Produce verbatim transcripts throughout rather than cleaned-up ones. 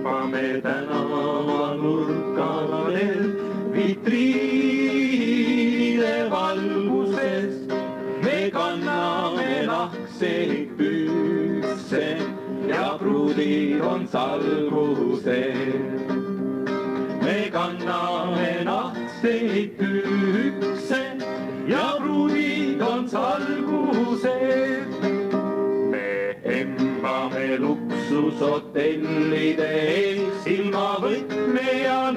hüppame tänava nurkadel vitriinide valguses. Me kanname nahkseid pükse ja pruudid on salgused. Me kanname nahkseid pükse ja pruudid on salgused. Me embame luksushotellide ees silmavõtme ja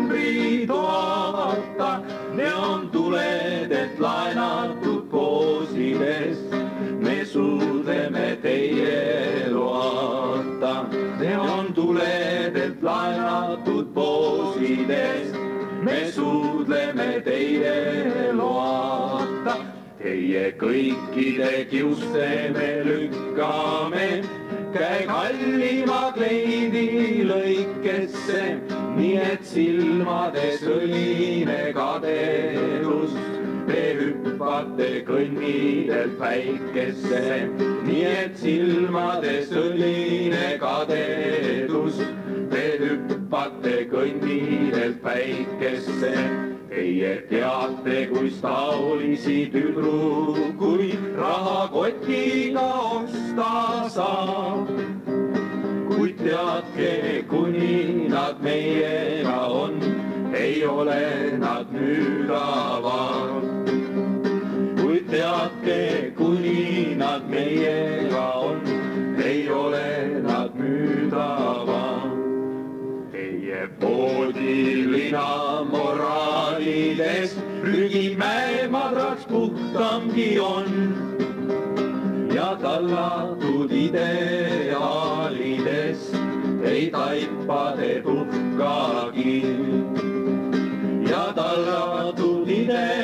numbritoata. Neontuledelt laenatud poosides me suudleme teie loata. Neontuledelt laenatud poosides me suudleme teie loata. Teie kõikide kiuste me lükkame käe kallima kleidi lõikesse, nii et silmades õline kadedus. Te hüppate kõnnidelt päikesse, nii et silmades õline kadedus. Te hüppate kõnnidelt päikesse. Teie teate, kuis taolisi tüdrukuid rahakotiga osta saab. Kuid teadke, kuni nad meiega on, ei ole nad müüdavad. Kuid teadke, kuni nad meiega on, ei ole nad müüdavad. Teie poodilina moraalides prügimäe madraks puhtamgi on ja tallatud ideaalides ei taipa te tuhkagi. Ja tallatud ideaalides